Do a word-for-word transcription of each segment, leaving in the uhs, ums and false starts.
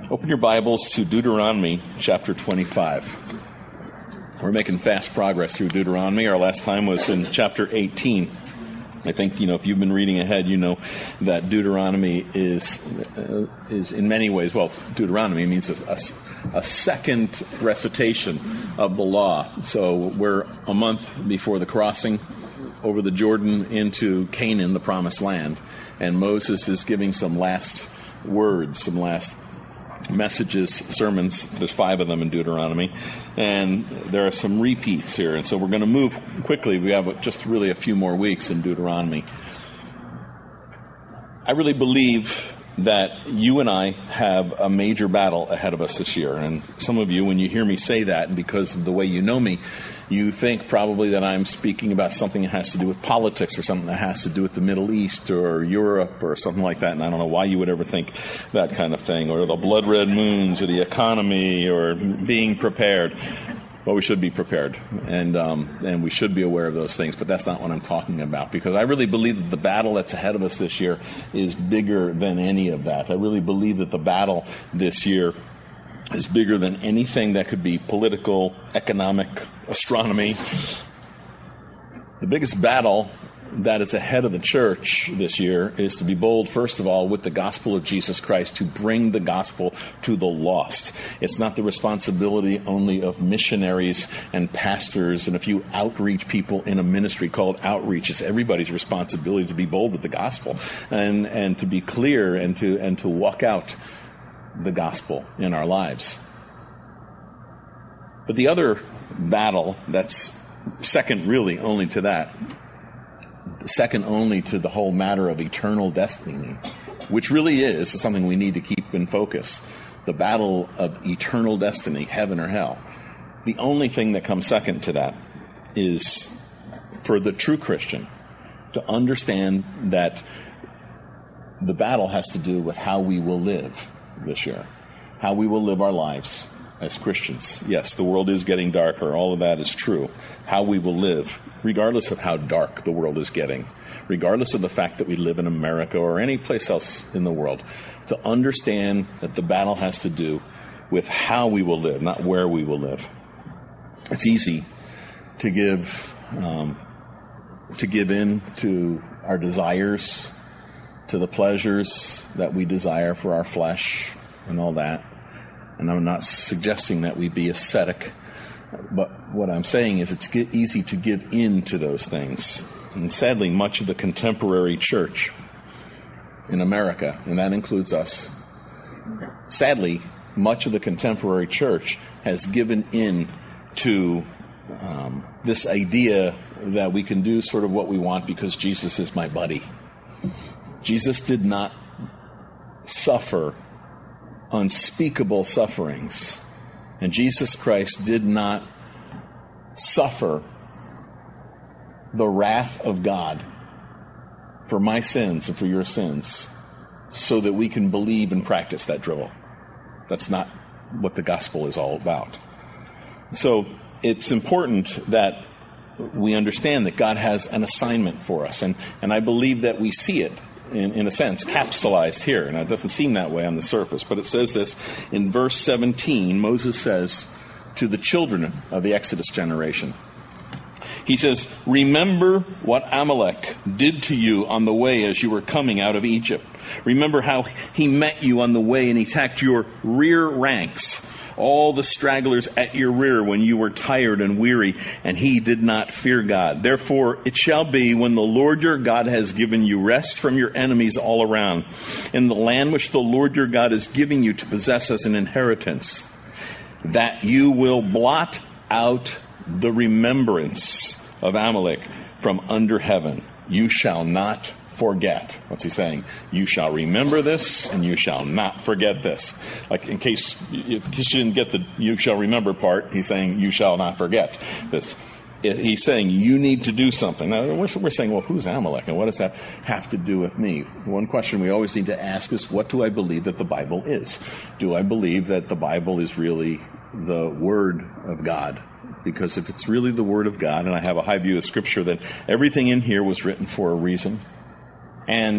Open your Bibles to Deuteronomy chapter twenty-five. We're making fast progress through Deuteronomy. Our last time was in chapter eighteen. I think, you know, if you've been reading ahead, you know that Deuteronomy is, uh, is in many ways, well, Deuteronomy means a, a, a second recitation of the law. So we're a month before the crossing over the Jordan into Canaan, the promised land. And Moses is giving some last words, some last messages, sermons. There's five of them in Deuteronomy, and there are some repeats here. And so we're going to move quickly. We have just really a few more weeks in Deuteronomy. I really believe that you and I have a major battle ahead of us this year. And some of you, when you hear me say that, and because of the way you know me, you think probably that I'm speaking about something that has to do with politics or something that has to do with the Middle East or Europe or something like that. And I don't know why you would ever think that kind of thing, or the blood red moons or the economy or being prepared. Well, we should be prepared, and um, and we should be aware of those things, but that's not what I'm talking about, because I really believe that the battle that's ahead of us this year is bigger than any of that. I really believe that the battle this year is bigger than anything that could be political, economic, astronomy. The biggest battle that is ahead of the church this year is to be bold, first of all, with the gospel of Jesus Christ, to bring the gospel to the lost. It's not the responsibility only of missionaries and pastors and a few outreach people in a ministry called outreach. It's everybody's responsibility to be bold with the gospel and, and to be clear and to, and to walk out the gospel in our lives. But the other battle that's second really only to that, second only to the whole matter of eternal destiny, which really is something we need to keep in focus. The battle of eternal destiny, heaven or hell. The only thing that comes second to that is for the true Christian to understand that the battle has to do with how we will live this year, how we will live our lives as Christians. Yes, the world is getting darker. All of that is true. How we will live, regardless of how dark the world is getting, regardless of the fact that we live in America or any place else in the world, to understand that the battle has to do with how we will live, not where we will live. It's easy to give um, to give in to our desires, to the pleasures that we desire for our flesh and all that. And I'm not suggesting that we be ascetic, but what I'm saying is it's easy to give in to those things. And sadly, much of the contemporary church in America, and that includes us, sadly, much of the contemporary church has given in to um, this idea that we can do sort of what we want because Jesus is my buddy. Jesus did not suffer unspeakable sufferings, and Jesus Christ did not suffer the wrath of God for my sins and for your sins so that we can believe and practice that drivel. That's not what the gospel is all about. So it's important that we understand that God has an assignment for us, and, and I believe that we see it In, in a sense, capsulized here. Now, it doesn't seem that way on the surface, but it says this in verse seventeen. Moses says to the children of the Exodus generation, he says, "Remember what Amalek did to you on the way as you were coming out of Egypt. Remember how he met you on the way and he attacked your rear ranks, all the stragglers at your rear when you were tired and weary, and he did not fear God. Therefore it shall be, when the Lord your God has given you rest from your enemies all around, in the land which the Lord your God is giving you to possess as an inheritance, that you will blot out the remembrance of Amalek from under heaven. You shall not forget." What's he saying? You shall remember this, and you shall not forget this. Like, in case, in case you didn't get the "you shall remember" part, he's saying you shall not forget this. He's saying you need to do something. Now, we're, we're saying, well, who's Amalek, and what does that have to do with me? One question we always need to ask is, what do I believe that the Bible is? Do I believe that the Bible is really the Word of God? Because if it's really the Word of God, and I have a high view of Scripture that everything in here was written for a reason, and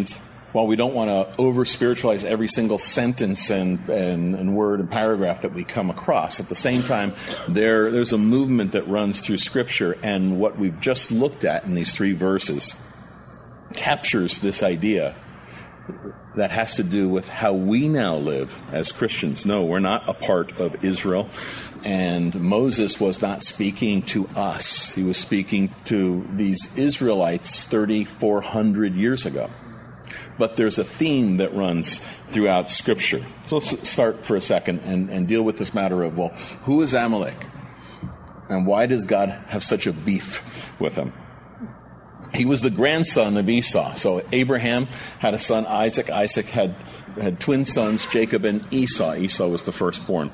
while we don't want to over-spiritualize every single sentence and, and, and word and paragraph that we come across, at the same time, there there's a movement that runs through Scripture, and what we've just looked at in these three verses captures this idea that has to do with how we now live as Christians. No, we're not a part of Israel, and Moses was not speaking to us. He was speaking to these Israelites thirty-four hundred years ago. But there's a theme that runs throughout Scripture. So let's start for a second and, and deal with this matter of, well, who is Amalek? And why does God have such a beef with him? He was the grandson of Esau. So Abraham had a son, Isaac. Isaac had, had twin sons, Jacob and Esau. Esau was the firstborn.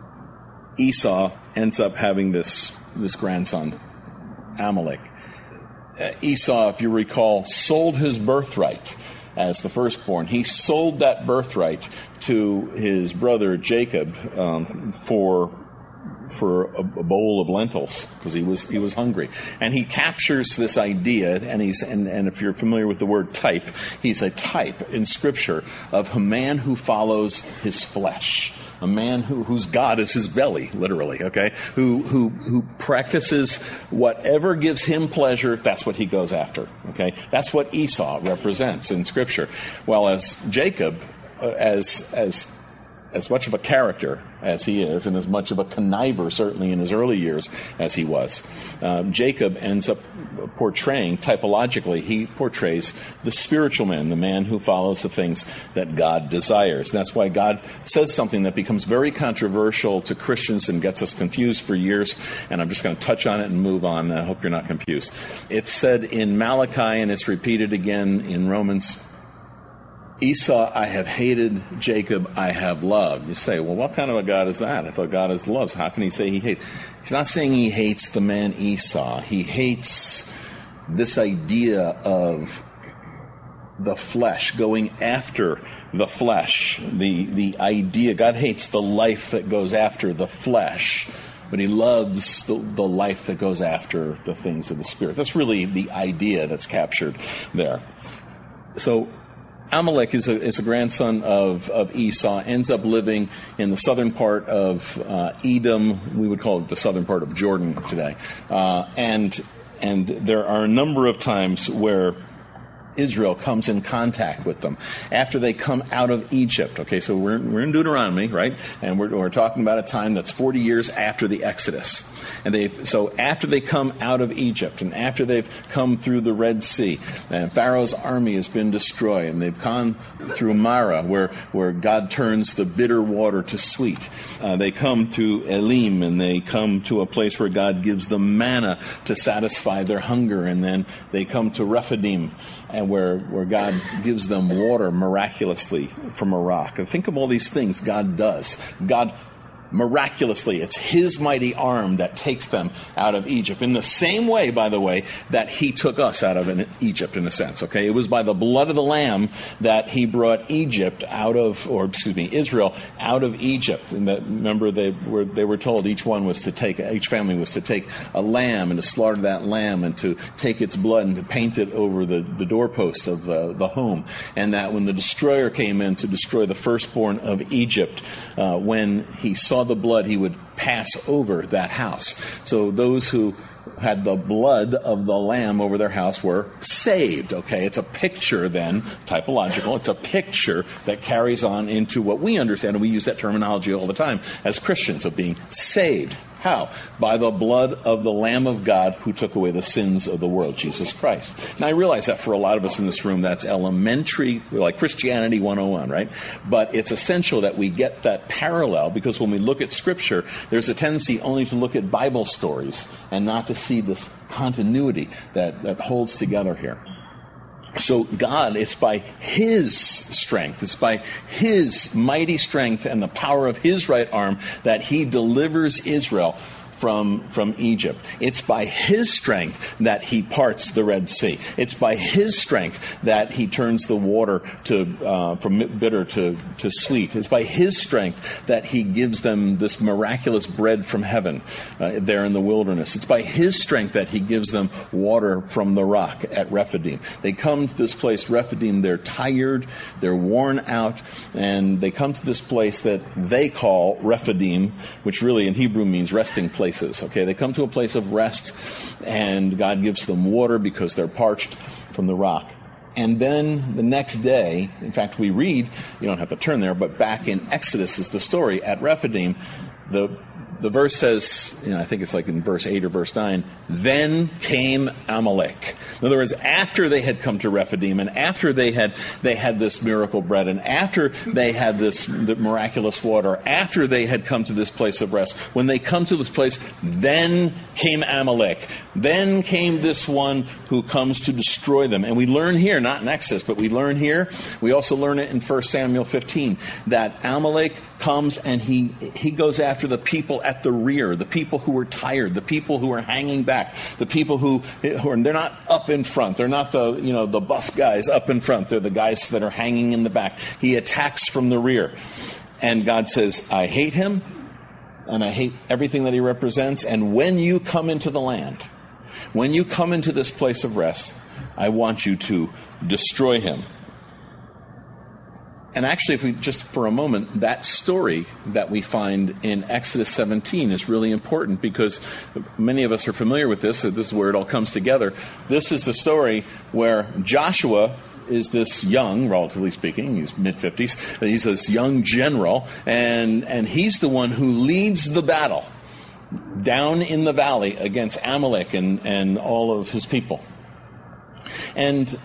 Esau ends up having this, this grandson, Amalek. Uh, Esau, if you recall, sold his birthright as the firstborn. He sold that birthright to his brother Jacob um, for for a, a bowl of lentils because he was he was hungry. And he captures this idea, and he's and, and if you're familiar with the word type, he's a type in Scripture of a man who follows his flesh. A man who, whose God is his belly, literally, okay? Who, who, who practices whatever gives him pleasure, that's what he goes after, okay? That's what Esau represents in Scripture. While as Jacob, uh, as, as, as much of a character as he is, and as much of a conniver, certainly in his early years, as he was, um, Jacob ends up portraying, typologically, he portrays the spiritual man, the man who follows the things that God desires. And that's why God says something that becomes very controversial to Christians and gets us confused for years, and I'm just going to touch on it and move on. I hope you're not confused. It's said in Malachi, and it's repeated again in Romans, Esau I have hated, Jacob I have loved. You say, well, what kind of a God is that? I thought God is love. How can he say he hates? He's not saying he hates the man Esau. He hates this idea of the flesh, going after the flesh. The, the idea, God hates the life that goes after the flesh, but he loves the, the life that goes after the things of the Spirit. That's really the idea that's captured there. So, Amalek is a, is a grandson of, of Esau, ends up living in the southern part of uh, Edom. We would call it the southern part of Jordan today. Uh, and and there are a number of times where Israel comes in contact with them after they come out of Egypt. Okay, so we're, we're in Deuteronomy, right? And we're, we're talking about a time that's forty years after the Exodus. And they so after they come out of Egypt and after they've come through the Red Sea and Pharaoh's army has been destroyed and they've gone through Marah where, where God turns the bitter water to sweet. Uh, they come to Elim and they come to a place where God gives them manna to satisfy their hunger, and then they come to Rephidim and where, where God gives them water miraculously from a rock. And think of all these things God does. God miraculously, it's his mighty arm that takes them out of Egypt. In the same way, by the way, that he took us out of Egypt, in a sense. Okay, it was by the blood of the Lamb that he brought Egypt out of, or excuse me, Israel out of Egypt. And that, remember, they were they were told each one was to take, each family was to take a lamb and to slaughter that lamb and to take its blood and to paint it over the, the doorpost of the, the home. And that when the destroyer came in to destroy the firstborn of Egypt, uh, when he saw the blood, he would pass over that house. So those who had the blood of the lamb over their house were saved. Okay, it's a picture then, typological, it's a picture that carries on into what we understand, and we use that terminology all the time as Christians, of being saved. How? By the blood of the Lamb of God who took away the sins of the world, Jesus Christ. Now, I realize that for a lot of us in this room, that's elementary, like Christianity one oh one, right? But it's essential that we get that parallel, because when we look at Scripture, there's a tendency only to look at Bible stories and not to see this continuity that, that holds together here. So God, it's by his strength, it's by his mighty strength and the power of his right arm that he delivers Israel from, from Egypt. It's by his strength that he parts the Red Sea. It's by his strength that he turns the water to uh, from bitter to, to sweet. It's by his strength that he gives them this miraculous bread from heaven uh, there in the wilderness. It's by his strength that he gives them water from the rock at Rephidim. They come to this place, Rephidim, they're tired, they're worn out, and they come to this place that they call Rephidim, which really in Hebrew means resting places. Okay, they come to a place of rest, and God gives them water because they're parched from the rock. And then the next day, in fact, we read, you don't have to turn there, but back in Exodus is the story at Rephidim. The The verse says, you know, I think it's like in verse eight or verse nine, then came Amalek. In other words, after they had come to Rephidim, and after they had they had this miracle bread, and after they had this the miraculous water, after they had come to this place of rest, when they come to this place, then came Amalek. Then came this one who comes to destroy them. And we learn here, not in Exodus, but we learn here, we also learn it in First Samuel fifteen, that Amalek comes and he he goes after the people at the rear, the people who are tired, the people who are hanging back, the people who, who are, they're not up in front. They're not the, you know, the buff guys up in front. They're the guys that are hanging in the back. He attacks from the rear. And God says, I hate him, and I hate everything that he represents. And when you come into the land, when you come into this place of rest, I want you to destroy him. And actually, if we just for a moment, that story that we find in Exodus seventeen is really important because many of us are familiar with this. So this is where it all comes together. This is the story where Joshua is this young, relatively speaking, he's mid-fifties, he's this young general, and, and he's the one who leads the battle down in the valley against Amalek and, and all of his people. And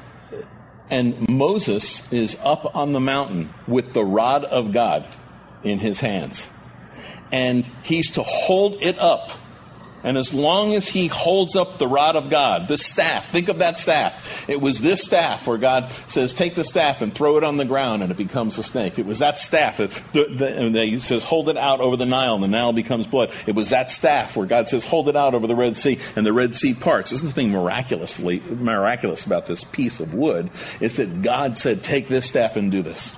And Moses is up on the mountain with the rod of God in his hands. And he's to hold it up. And as long as he holds up the rod of God, the staff, think of that staff. It was this staff where God says, take the staff and throw it on the ground and it becomes a snake. It was that staff that the, the, he says, hold it out over the Nile and the Nile becomes blood. It was that staff where God says, hold it out over the Red Sea and the Red Sea parts. There's nothing miraculously miraculous about this piece of wood. It's that God said, take this staff and do this.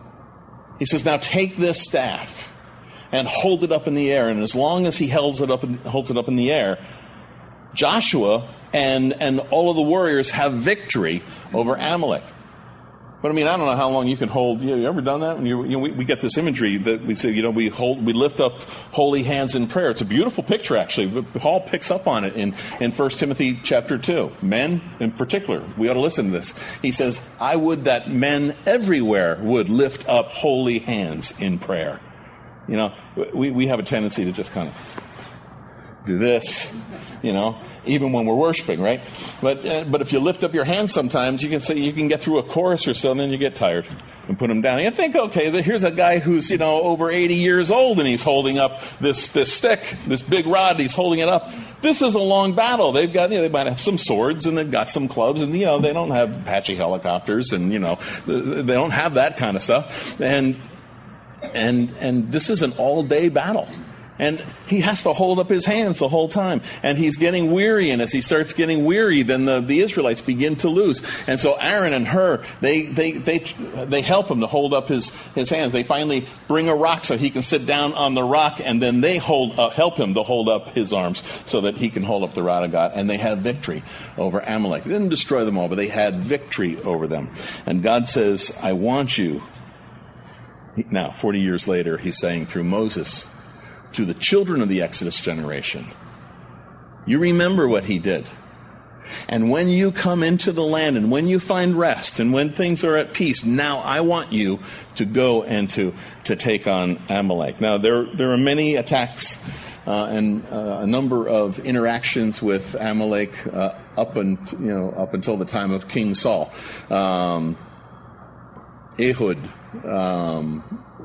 He says, now take this staff and hold it up in the air. And as long as he holds it up in, holds it up in the air, Joshua and, and all of the warriors have victory over Amalek. But I mean, I don't know how long you can hold. You, you ever done that? When you, you know, we, we get this imagery that we say, you know, we hold, we lift up holy hands in prayer. It's a beautiful picture, actually. Paul picks up on it in, in First Timothy chapter two. Men, in particular, we ought to listen to this. He says, I would that men everywhere would lift up holy hands in prayer. You know, we, we have a tendency to just kind of do this, you know, even when we're worshiping, right? But uh, but if you lift up your hands sometimes, you can say you can get through a chorus or so, and then you get tired and put them down. You think, okay, here's a guy who's, you know, over eighty years old, and he's holding up this this stick, this big rod. He's holding it up. This is a long battle. They've got, you know, they might have some swords, and they've got some clubs, and, you know, they don't have Apache helicopters, and, you know, they don't have that kind of stuff. And And and this is an all-day battle. And he has to hold up his hands the whole time. And he's getting weary. And as he starts getting weary, then the, the Israelites begin to lose. And so Aaron and Hur, they they they they help him to hold up his, his hands. They finally bring a rock so he can sit down on the rock. And then they hold uh, help him to hold up his arms so that he can hold up the rod of God. And they have victory over Amalek. They didn't destroy them all, but they had victory over them. And God says, I want you. Now, forty years later, he's saying through Moses to the children of the Exodus generation, you remember what he did. And when you come into the land and when you find rest and when things are at peace, now I want you to go and to, to take on Amalek. Now, there, there are many attacks uh, and uh, a number of interactions with Amalek uh, up, and, you know, up until the time of King Saul. Um, Ehud um,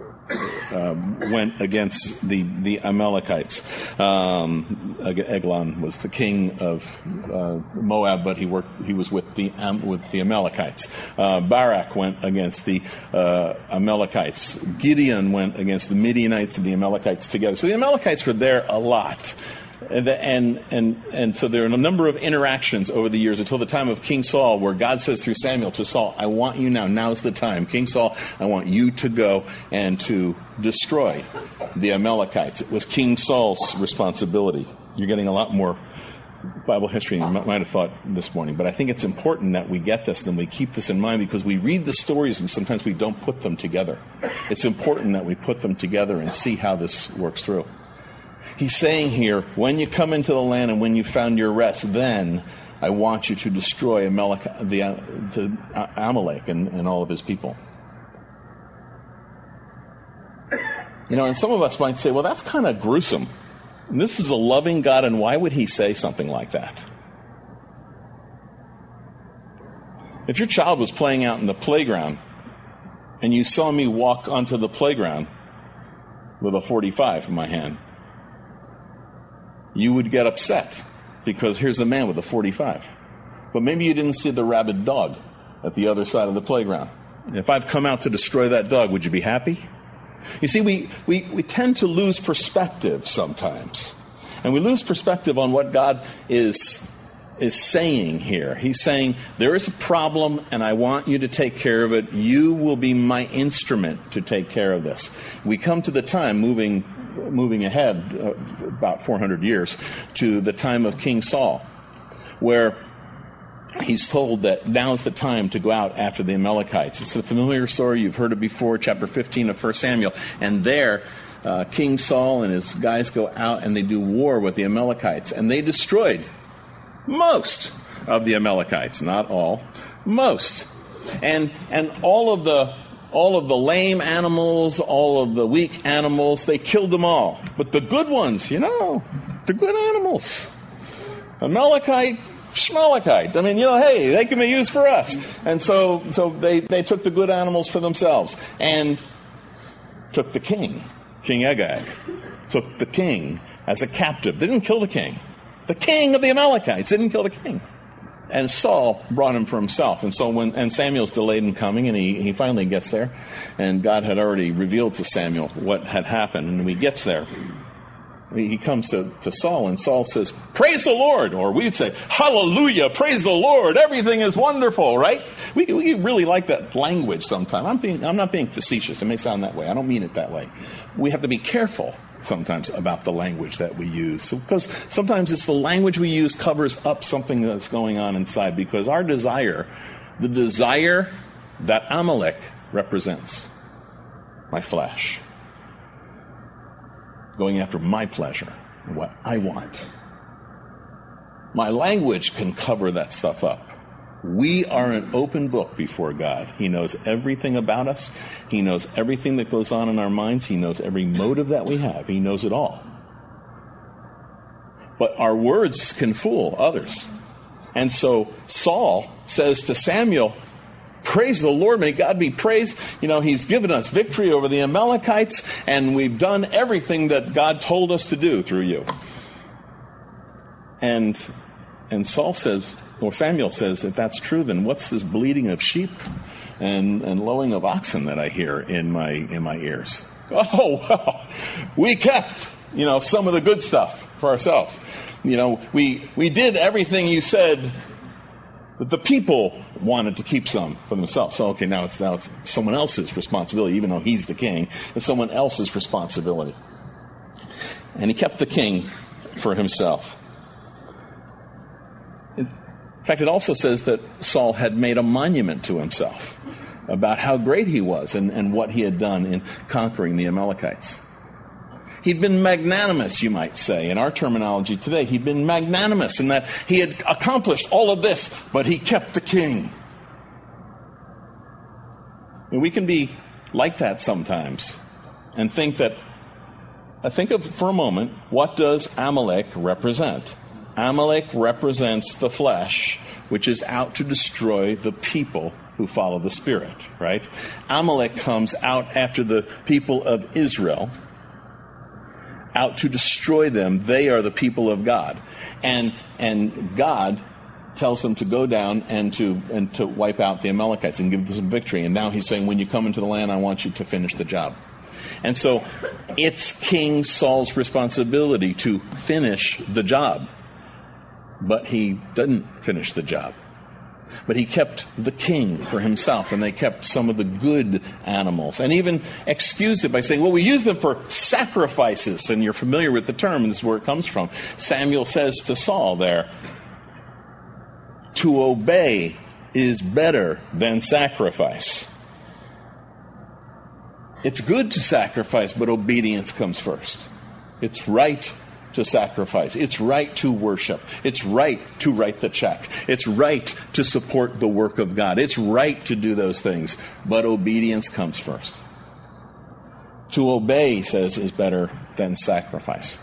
um, went against the, the Amalekites. Um, Eglon was the king of uh, Moab, but he worked. He was with the um, with the Amalekites. Uh, Barak went against the uh, Amalekites. Gideon went against the Midianites and the Amalekites together. So the Amalekites were there a lot. And, and and and so there are a number of interactions over the years until the time of King Saul, where God says through Samuel to Saul, I want you now, now's the time. King Saul, I want you to go and to destroy the Amalekites. It was King Saul's responsibility. You're getting a lot more Bible history than you might have thought this morning, but I think it's important that we get this and we keep this in mind, because we read the stories and sometimes we don't put them together. It's important that we put them together and see how this works through. He's saying here, when you come into the land and when you found your rest, then I want you to destroy Amalek, the, uh, the uh, Amalek and, and all of his people. You know, and some of us might say, well, that's kind of gruesome. And this is a loving God, and why would he say something like that? If your child was playing out in the playground and you saw me walk onto the playground with a forty-five in my hand, you would get upset because here's a man with a forty-five. But maybe you didn't see the rabid dog at the other side of the playground. If I've come out to destroy that dog, would you be happy? You see, we, we, we tend to lose perspective sometimes. And we lose perspective on what God is, is saying here. He's saying, there is a problem and I want you to take care of it. You will be my instrument to take care of this. We come to the time moving moving ahead uh, about four hundred years to the time of King Saul, where he's told that now's the time to go out after the Amalekites. It's a familiar story. You've heard it before, chapter fifteen of First Samuel. And there, uh, King Saul and his guys go out and they do war with the Amalekites. And they destroyed most of the Amalekites. Not all, most. And and all of the all of the lame animals, all of the weak animals, they killed them all. But the good ones, you know, the good animals, Amalekite, Shmalekite. I mean, you know, hey, they can be used for us. And so so they, they took the good animals for themselves and took the king, King Agag, took the king as a captive. They didn't kill the king. The king of the Amalekites didn't kill the king. And Saul brought him for himself. And so when and Samuel's delayed in coming, and he, he finally gets there. And God had already revealed to Samuel what had happened. And when he gets there, he comes to, to Saul, and Saul says, praise the Lord. Or we'd say, hallelujah, praise the Lord. Everything is wonderful, right? We, we really like that language sometimes. I'm being I'm not being facetious. It may sound that way. I don't mean it that way. We have to be careful sometimes about the language that we use, because sometimes it's the language we use covers up something that's going on inside, because our desire, the desire that Amalek represents, my flesh, going after my pleasure, what I want. My language can cover that stuff up. We are an open book before God. He knows everything about us. He knows everything that goes on in our minds. He knows every motive that we have. He knows it all. But our words can fool others. And so Saul says to Samuel, praise the Lord, may God be praised. You know, he's given us victory over the Amalekites, and we've done everything that God told us to do through you. And and Saul says, or Samuel says, if that's true, then what's this bleating of sheep and, and lowing of oxen that I hear in my in my ears? Oh, well, we kept, you know, some of the good stuff for ourselves. You know, we we did everything you said, but the people wanted to keep some for themselves. So, okay, now it's now it's someone else's responsibility, even though he's the king. It's someone else's responsibility. And he kept the king for himself. In fact, it also says that Saul had made a monument to himself about how great he was and, and what he had done in conquering the Amalekites. He'd been magnanimous, you might say, in our terminology today. He'd been magnanimous in that he had accomplished all of this, but he kept the king. And we can be like that sometimes and think that, I think of for a moment, what does Amalek represent? Amalek represents the flesh, which is out to destroy the people who follow the Spirit, right? Amalek comes out after the people of Israel, out to destroy them. They are the people of God. And and God tells them to go down and to and to wipe out the Amalekites and give them some victory. And now he's saying, when you come into the land, I want you to finish the job. And so it's King Saul's responsibility to finish the job. But he didn't finish the job. But he kept the king for himself, and they kept some of the good animals, and even excused it by saying, well, we use them for sacrifices, and you're familiar with the term, and this is where it comes from. Samuel says to Saul there, to obey is better than sacrifice. It's good to sacrifice, but obedience comes first. It's right to sacrifice. It's right to worship. It's right to write the check. It's right to support the work of God. It's right to do those things, but obedience comes first. To obey, he says, is better than sacrifice.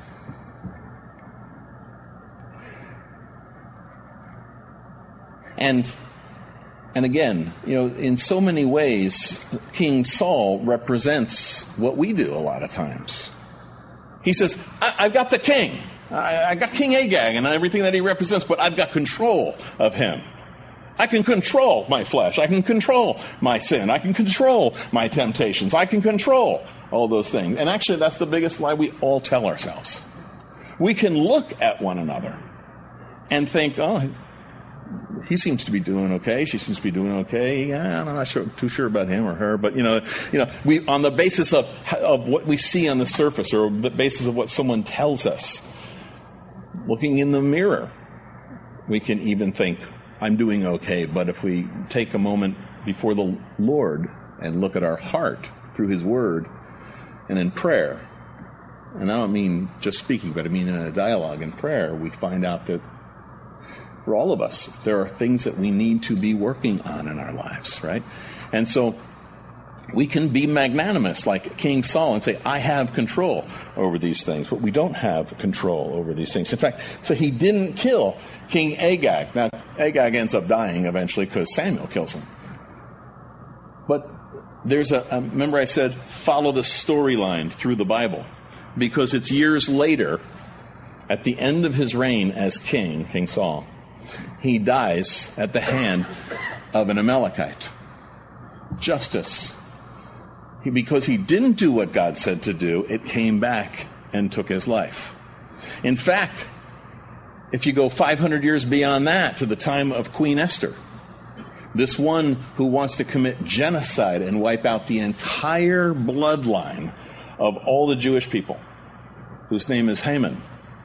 And and again, you know, in so many ways, King Saul represents what we do a lot of times. He says, I- I've got the king. I-, I got King Agag and everything that he represents, but I've got control of him. I can control my flesh. I can control my sin. I can control my temptations. I can control all those things. And actually, that's the biggest lie we all tell ourselves. We can look at one another and think, oh, he seems to be doing okay. She seems to be doing okay. I'm not sure, too sure about him or her, but you know, you know, we on the basis of of what we see on the surface, or the basis of what someone tells us, looking in the mirror, we can even think, I'm doing okay. But if we take a moment before the Lord and look at our heart through His Word and in prayer, and I don't mean just speaking, but I mean in a dialogue in prayer, we find out that for all of us, there are things that we need to be working on in our lives, right? And so we can be magnanimous like King Saul and say, I have control over these things, but we don't have control over these things. In fact, so he didn't kill King Agag. Now, Agag ends up dying eventually because Samuel kills him. But there's a, a remember I said, follow the storyline through the Bible, because it's years later, at the end of his reign as king, King Saul, he dies at the hand of an Amalekite. Justice. He, because he didn't do what God said to do, it came back and took his life. In fact, if you go five hundred years beyond that to the time of Queen Esther, this one who wants to commit genocide and wipe out the entire bloodline of all the Jewish people, whose name is Haman.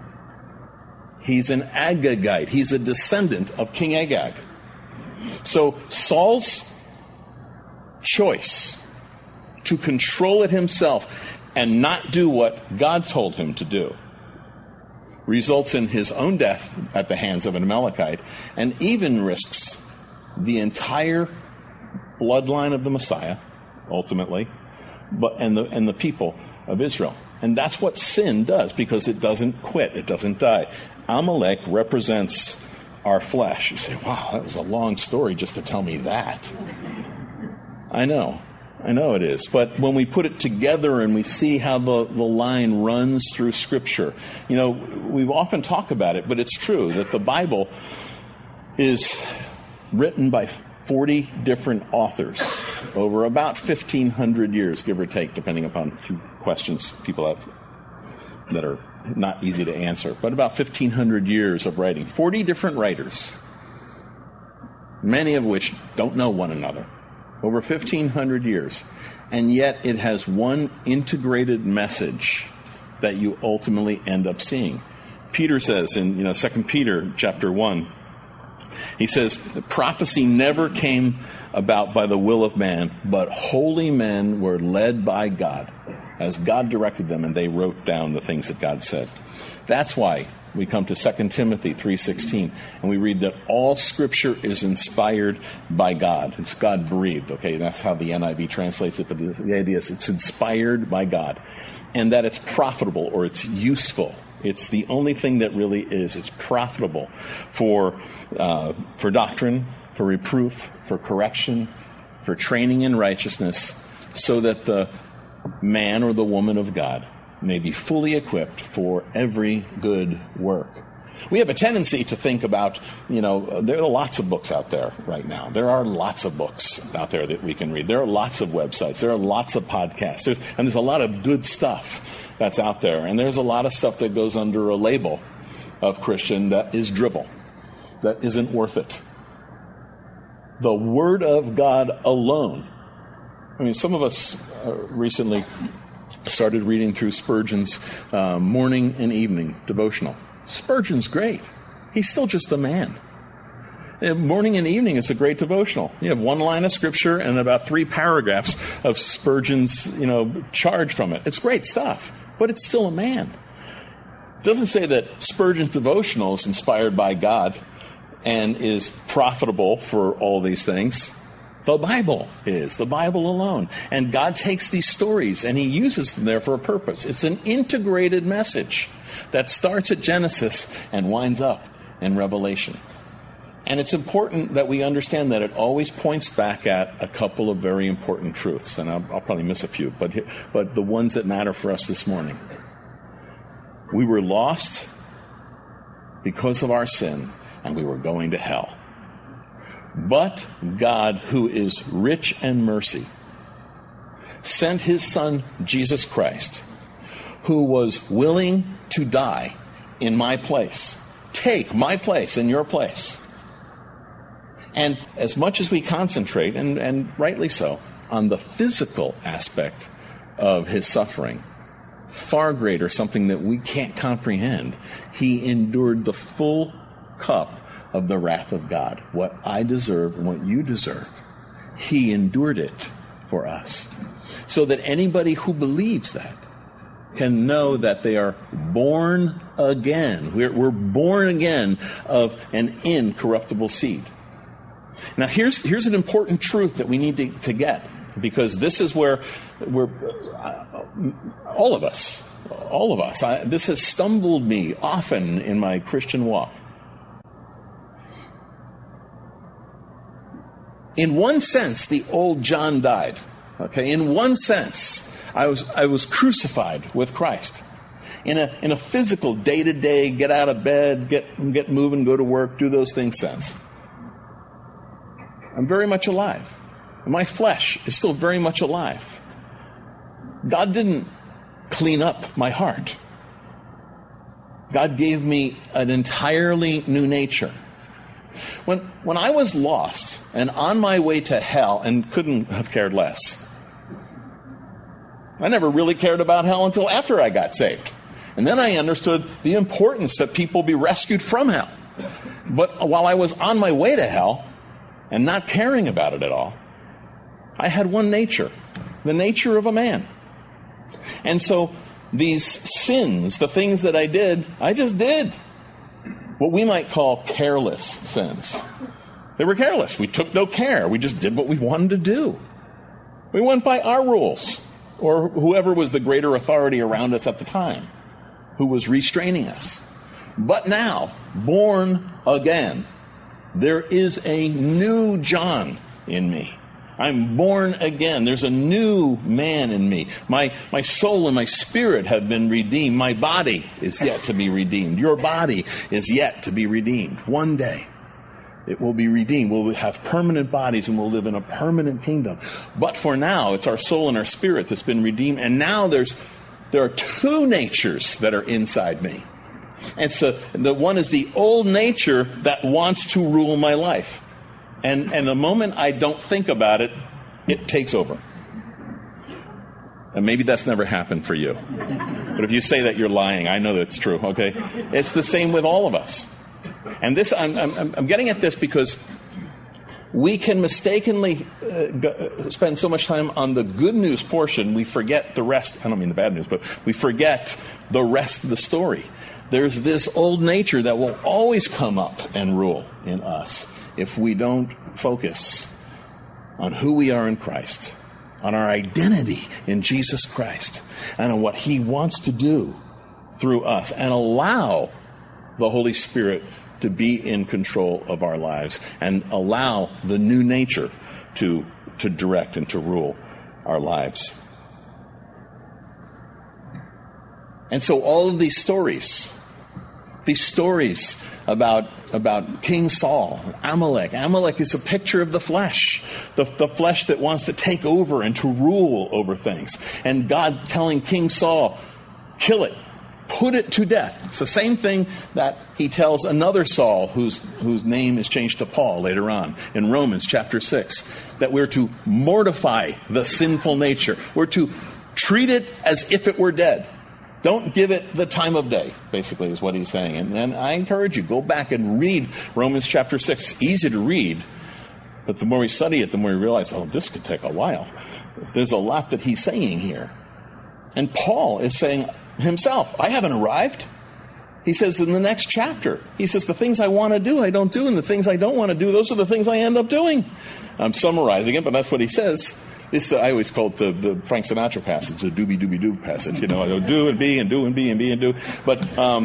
He's an Agagite. He's a descendant of King Agag. So Saul's choice to control it himself and not do what God told him to do results in his own death at the hands of an Amalekite, and even risks the entire bloodline of the Messiah, ultimately, but and the and the people of Israel. And that's what sin does, because it doesn't quit. It doesn't die. Amalek represents our flesh. You say, wow, that was a long story just to tell me that. I know. I know it is. But when we put it together and we see how the, the line runs through Scripture, you know, we've often talked about it, but it's true that the Bible is written by forty different authors over about fifteen hundred years, give or take, depending upon two questions people have that are not easy to answer, but about fifteen hundred years of writing. forty different writers, many of which don't know one another, over fifteen hundred years. And yet it has one integrated message that you ultimately end up seeing. Peter says in you know Second Peter chapter one, he says, prophecy never came about by the will of man, but holy men were led by God, as God directed them, and they wrote down the things that God said. That's why we come to Second Timothy three sixteen, and we read that all Scripture is inspired by God. It's God-breathed, okay? That's how the N I V translates it, but the idea is it's inspired by God, and that it's profitable, or it's useful. It's the only thing that really is. It's profitable for uh, for doctrine, for reproof, for correction, for training in righteousness, so that the man or the woman of God may be fully equipped for every good work. We have a tendency to think about, you know, there are lots of books out there right now. There are lots of books out there that we can read. There are lots of websites. There are lots of podcasts. There's, and there's a lot of good stuff that's out there. And there's a lot of stuff that goes under a label of Christian that is drivel, that isn't worth it. The Word of God alone. I mean, some of us uh, recently started reading through Spurgeon's uh, morning and evening devotional. Spurgeon's great. He's still just a man. Morning and evening is a great devotional. You have one line of scripture and about three paragraphs of Spurgeon's, you know, charge from it. It's great stuff, but it's still a man. It doesn't say that Spurgeon's devotional is inspired by God and is profitable for all these things. The Bible is, the Bible alone. And God takes these stories and he uses them there for a purpose. It's an integrated message that starts at Genesis and winds up in Revelation. And it's important that we understand that it always points back at a couple of very important truths. And I'll, I'll probably miss a few, but, but the ones that matter for us this morning. We were lost because of our sin, and we were going to hell. But God, who is rich in mercy, sent his Son, Jesus Christ, who was willing to die in my place. Take my place in your place. And as much as we concentrate, and, and rightly so, on the physical aspect of his suffering, far greater, something that we can't comprehend, he endured the full cup of the wrath of God. What I deserve and what you deserve. He endured it for us. So that anybody who believes that can know that they are born again. We're, we're born again of an incorruptible seed. Now here's, here's an important truth that we need to, to get, because this is where we're, uh, all of us, all of us, I, this has stumbled me often in my Christian walk. In one sense, the old John died. Okay, in one sense, I was I was crucified with Christ. In a in a physical, day-to-day, get out of bed, get get moving, go to work, do those things sense. I'm very much alive. My flesh is still very much alive. God didn't clean up my heart. God gave me an entirely new nature. When when I was lost and on my way to hell and couldn't have cared less, I never really cared about hell until after I got saved. And then I understood the importance that people be rescued from hell. But while I was on my way to hell and not caring about it at all, I had one nature, the nature of a man. And so these sins, the things that I did, I just did. What we might call careless sins. They were careless. We took no care. We just did what we wanted to do. We went by our rules, or whoever was the greater authority around us at the time, who was restraining us. But now, born again, there is a new John in me. I'm born again. There's a new man in me. My my soul and my spirit have been redeemed. My body is yet to be redeemed. Your body is yet to be redeemed. One day it will be redeemed. We'll have permanent bodies and we'll live in a permanent kingdom. But for now, it's our soul and our spirit that's been redeemed. And now there's there are two natures that are inside me. And so the one is the old nature that wants to rule my life. And, and the moment I don't think about it, it takes over. And maybe that's never happened for you. But if you say that, you're lying. I know that's true, okay? It's the same with all of us. And this, I'm, I'm, I'm getting at this because we can mistakenly uh, go, spend so much time on the good news portion, we forget the rest. I don't mean the bad news, but we forget the rest of the story. There's this old nature that will always come up and rule in us if we don't focus on who we are in Christ, on our identity in Jesus Christ, and on what he wants to do through us, and allow the Holy Spirit to be in control of our lives, and allow the new nature to, to direct and to rule our lives. And so all of these stories These stories about, about King Saul, Amalek. Amalek is a picture of the flesh, the, the flesh that wants to take over and to rule over things. And God telling King Saul, kill it, put it to death. It's the same thing that he tells another Saul, whose, whose name is changed to Paul later on in Romans chapter six, that we're to mortify the sinful nature. We're to treat it as if it were dead. Don't give it the time of day, basically, is what he's saying. And, and I encourage you, go back and read Romans chapter six. It's easy to read, but the more we study it, the more we realize, oh, this could take a while. There's a lot that he's saying here. And Paul is saying himself, I haven't arrived. He says in the next chapter, he says, the things I want to do, I don't do, and the things I don't want to do, those are the things I end up doing. I'm summarizing it, but that's what he says. This, uh, I always call it the, the Frank Sinatra passage, the doobie-doobie-doo passage. You know, I go do and be and do and be and be and do. But um,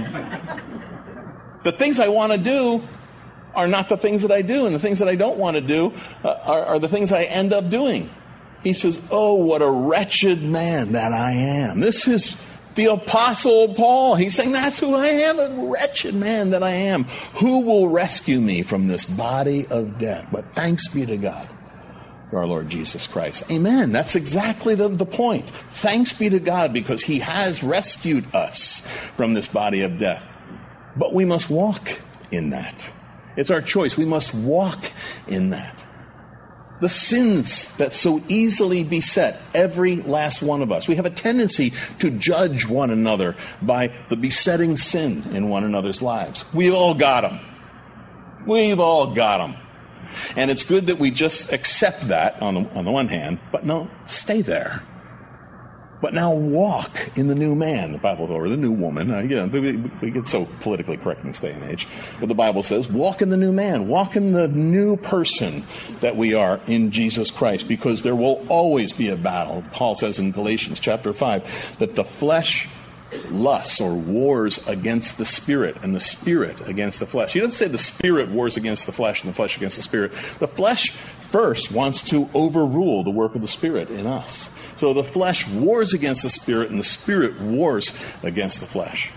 the things I want to do are not the things that I do, and the things that I don't want to do uh, are, are the things I end up doing. He says, oh, what a wretched man that I am. This is the Apostle Paul. He's saying, that's who I am, a wretched man that I am. Who will rescue me from this body of death? But thanks be to God, our Lord Jesus Christ. Amen. That's exactly the, the point. Thanks be to God, because he has rescued us from this body of death. But we must walk in that. It's our choice. We must walk in that. The sins that so easily beset every last one of us. We have a tendency to judge one another by the besetting sin in one another's lives. We've all got them. We've all got them. And it's good that we just accept that on the, on the one hand, but no, stay there. But now walk in the new man, the Bible, or the new woman. Uh, you know, we, we get so politically correct in this day and age. But the Bible says, walk in the new man. Walk in the new person that we are in Jesus Christ, because there will always be a battle. Paul says in Galatians chapter five that the flesh lusts or wars against the spirit, and the spirit against the flesh. He doesn't say the spirit wars against the flesh and the flesh against the spirit. The flesh first wants to overrule the work of the Spirit in us. So the flesh wars against the Spirit, and the Spirit wars against the flesh.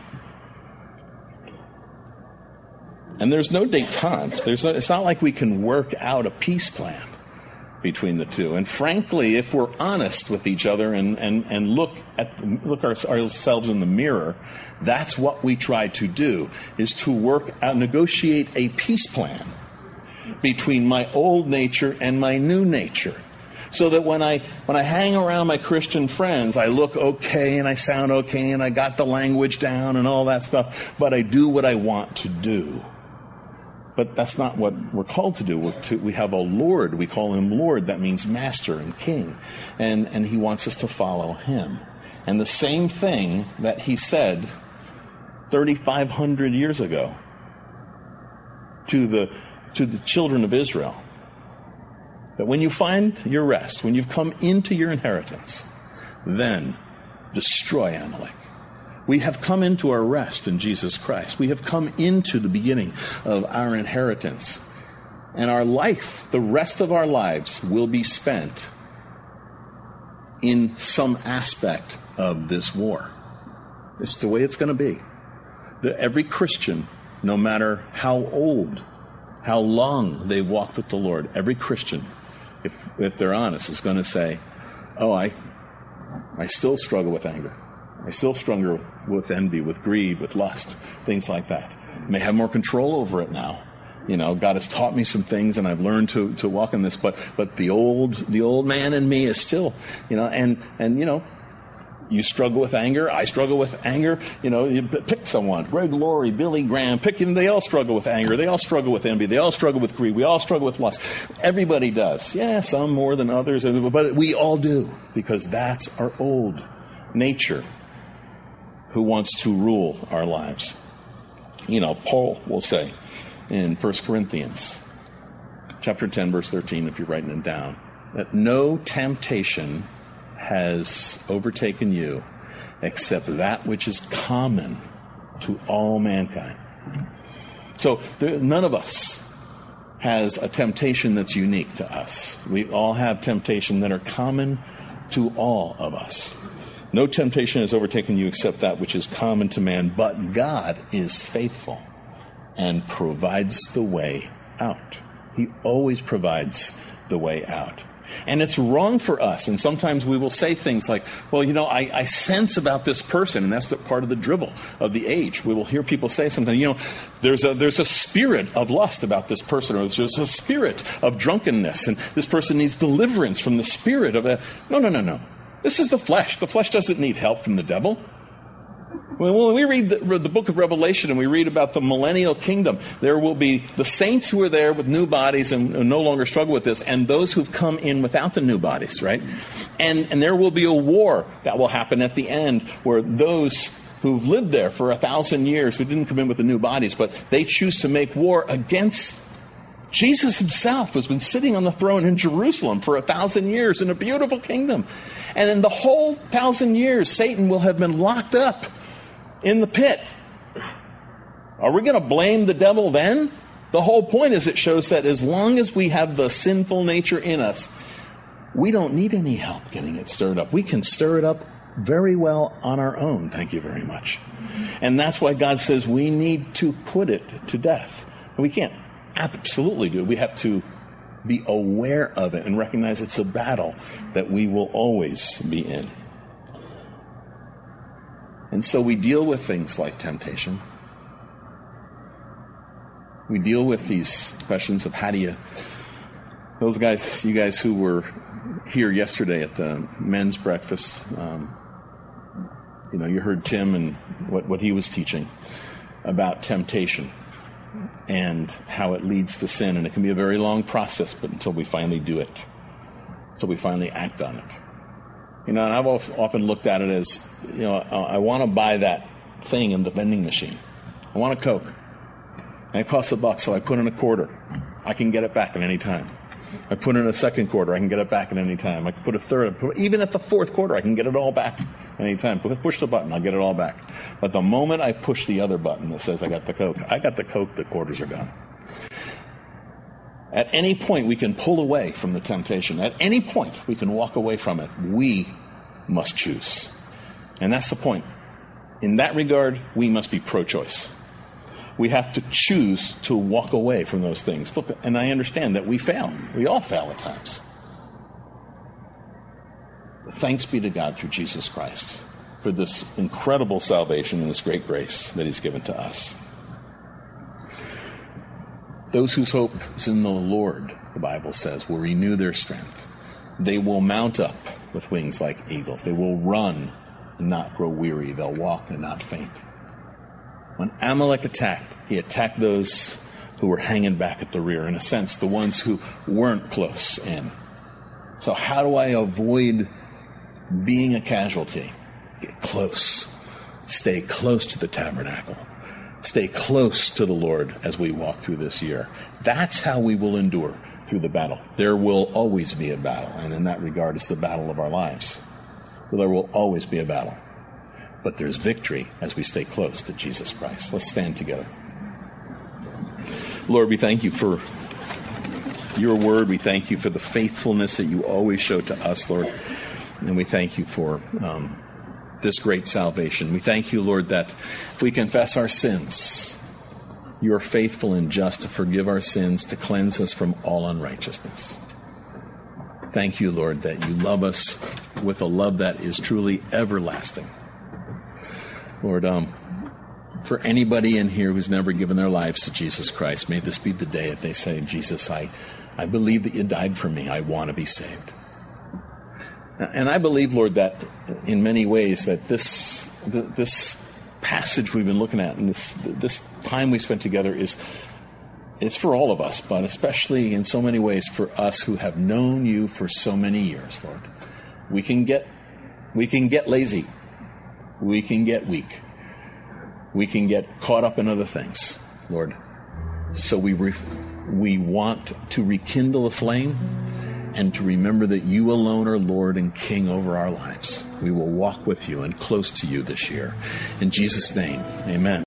And there's no détente. There's no, it's not like we can work out a peace plan between the two. And frankly, if we're honest with each other and, and, and look at look our, ourselves in the mirror, that's what we try to do, is to work out, negotiate a peace plan between my old nature and my new nature. So that when I when I hang around my Christian friends, I look okay and I sound okay and I got the language down and all that stuff, but I do what I want to do. But that's not what we're called to do. We're to, we have a Lord. We call him Lord. That means master and king. And, and he wants us to follow him. And the same thing that he said thirty-five hundred years ago to the to the children of Israel, that when you find your rest, when you've come into your inheritance, then destroy Amalek. We have come into our rest in Jesus Christ. We have come into the beginning of our inheritance. And our life, the rest of our lives, will be spent in some aspect of this war. It's the way it's going to be. Every Christian, no matter how old, how long they've walked with the Lord, every Christian, if if they're honest, is going to say, oh, I I still struggle with anger. I still struggle with envy, with greed, with lust, things like that. I may have more control over it now. You know, God has taught me some things, and I've learned to, to walk in this. But but the old the old man in me is still, you know, and and you know, you struggle with anger. I struggle with anger. You know, you pick someone, Greg Laurie, Billy Graham, pick them. They all struggle with anger. They all struggle with envy. They all struggle with greed. We all struggle with lust. Everybody does. Yeah, some more than others, but we all do, because that's our old nature who wants to rule our lives. You know, Paul will say in First Corinthians chapter ten, verse thirteen, if you're writing it down, that no temptation has overtaken you except that which is common to all mankind. So there, none of us has a temptation that's unique to us. We all have temptation that are common to all of us. No temptation has overtaken you except that which is common to man, but God is faithful and provides the way out. He always provides the way out. And it's wrong for us. And sometimes we will say things like, well, you know, I, I sense about this person, and that's the part of the dribble of the age. We will hear people say something, you know, there's a there's a spirit of lust about this person, or there's a spirit of drunkenness, and this person needs deliverance from the spirit of a... No, no, no, no. This is the flesh. The flesh doesn't need help from the devil. When we read the, the book of Revelation and we read about the millennial kingdom, there will be the saints who are there with new bodies and, and no longer struggle with this, and those who've come in without the new bodies, right? And, and there will be a war that will happen at the end where those who've lived there for a thousand years, who didn't come in with the new bodies, but they choose to make war against Jesus himself, who's been sitting on the throne in Jerusalem for a thousand years in a beautiful kingdom. And in the whole thousand years, Satan will have been locked up in the pit. Are we going to blame the devil then? The whole point is it shows that as long as we have the sinful nature in us, we don't need any help getting it stirred up. We can stir it up very well on our own. Thank you very much. And that's why God says we need to put it to death. We can't absolutely do it. We have to be aware of it and recognize it's a battle that we will always be in. And so we deal with things like temptation. We deal with these questions of how do you... Those guys, you guys who were here yesterday at the men's breakfast, um, you know, you heard Tim and what, what he was teaching about temptation and how it leads to sin. And it can be a very long process, but until we finally do it, until we finally act on it. You know, and I've often looked at it as, you know, I want to buy that thing in the vending machine. I want a Coke. And it costs a buck, so I put in a quarter. I can get it back at any time. I put in a second quarter. I can get it back at any time. I can put a third. Put, even at the fourth quarter, I can get it all back at any time. Push the button. I'll get it all back. But the moment I push the other button that says I got the Coke, I got the Coke, the quarters are gone. At any point, we can pull away from the temptation. At any point, we can walk away from it. We must choose. And that's the point. In that regard, we must be pro-choice. We have to choose to walk away from those things. Look, and I understand that we fail. We all fail at times. But thanks be to God through Jesus Christ for this incredible salvation and this great grace that he's given to us. Those whose hope is in the Lord, the Bible says, will renew their strength. They will mount up with wings like eagles. They will run and not grow weary. They'll walk and not faint. When Amalek attacked, he attacked those who were hanging back at the rear. In a sense, the ones who weren't close in. So how do I avoid being a casualty? Get close. Stay close to the tabernacle. Stay close to the Lord as we walk through this year. That's how we will endure through the battle. There will always be a battle, and in that regard, it's the battle of our lives. There will always be a battle. But there's victory as we stay close to Jesus Christ. Let's stand together. Lord, we thank you for your word. We thank you for the faithfulness that you always show to us, Lord. And we thank you for um, this great salvation. We thank you, Lord, that if we confess our sins, you are faithful and just to forgive our sins, to cleanse us from all unrighteousness. Thank you, Lord, that you love us with a love that is truly everlasting. Lord, um, for anybody in here who's never given their lives to Jesus Christ, may this be the day that they say, Jesus, I, I believe that you died for me. I want to be saved. And I believe, Lord, that in many ways that this this passage we've been looking at and this this time we spent together is it's for all of us, but especially in so many ways for us who have known you for so many years, Lord. We can get we can get lazy. We can get weak. We can get caught up in other things, Lord. So we re- we want to rekindle a flame and to remember that you alone are Lord and King over our lives. We will walk with you and close to you this year. In Jesus' name, amen.